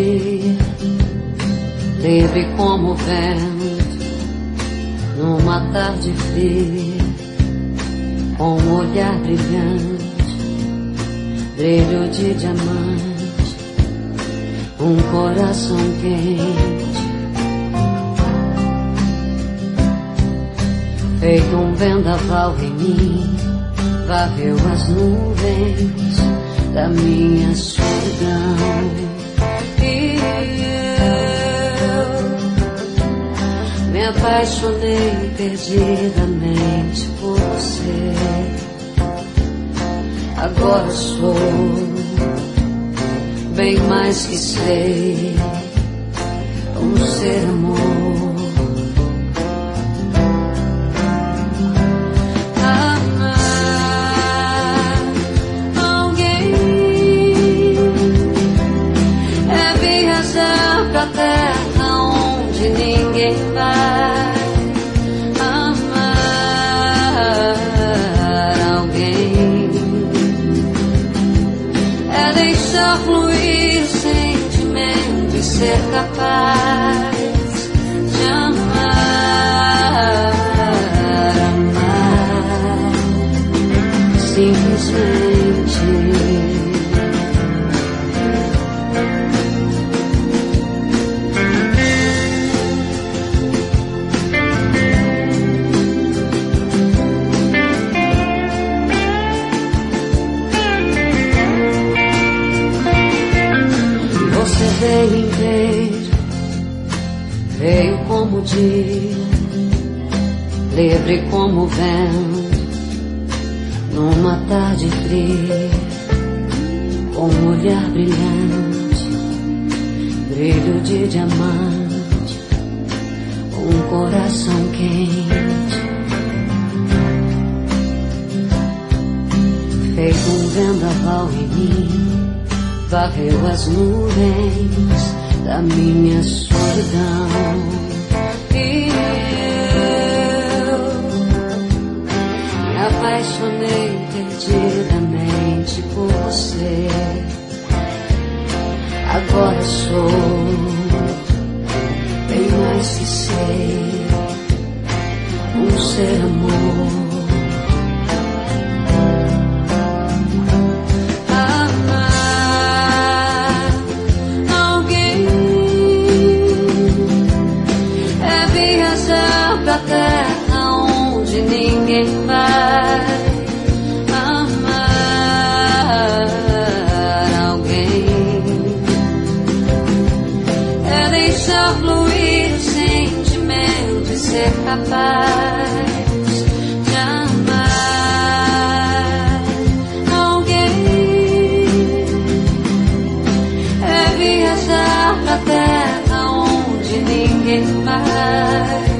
dia, livre como o vento, numa tarde fria, com um olhar brilhante, brilho de diamante, um coração quente, feito um vendaval em mim, varreu as nuvens da minha solidão. E eu me apaixonei perdidamente por você. Agora sou bem mais que sei, um ser amor. Pra terra onde ninguém vai amar alguém, é deixar fluir o sentimento e ser capaz de amar, amar simplesmente. Você veio inteiro, veio como o dia, livre como o vento, numa tarde fria, com um olhar brilhante, brilho de diamante, um coração quente, feito um vendaval em mim, varreu as nuvens da minha solidão. E eu me apaixonei perdidamente por você. Agora sou bem mais que sei, um ser amor. Pra terra onde ninguém vai amar alguém, é deixar fluir o sentimento e ser capaz de amar alguém, é viajar pra terra onde ninguém vai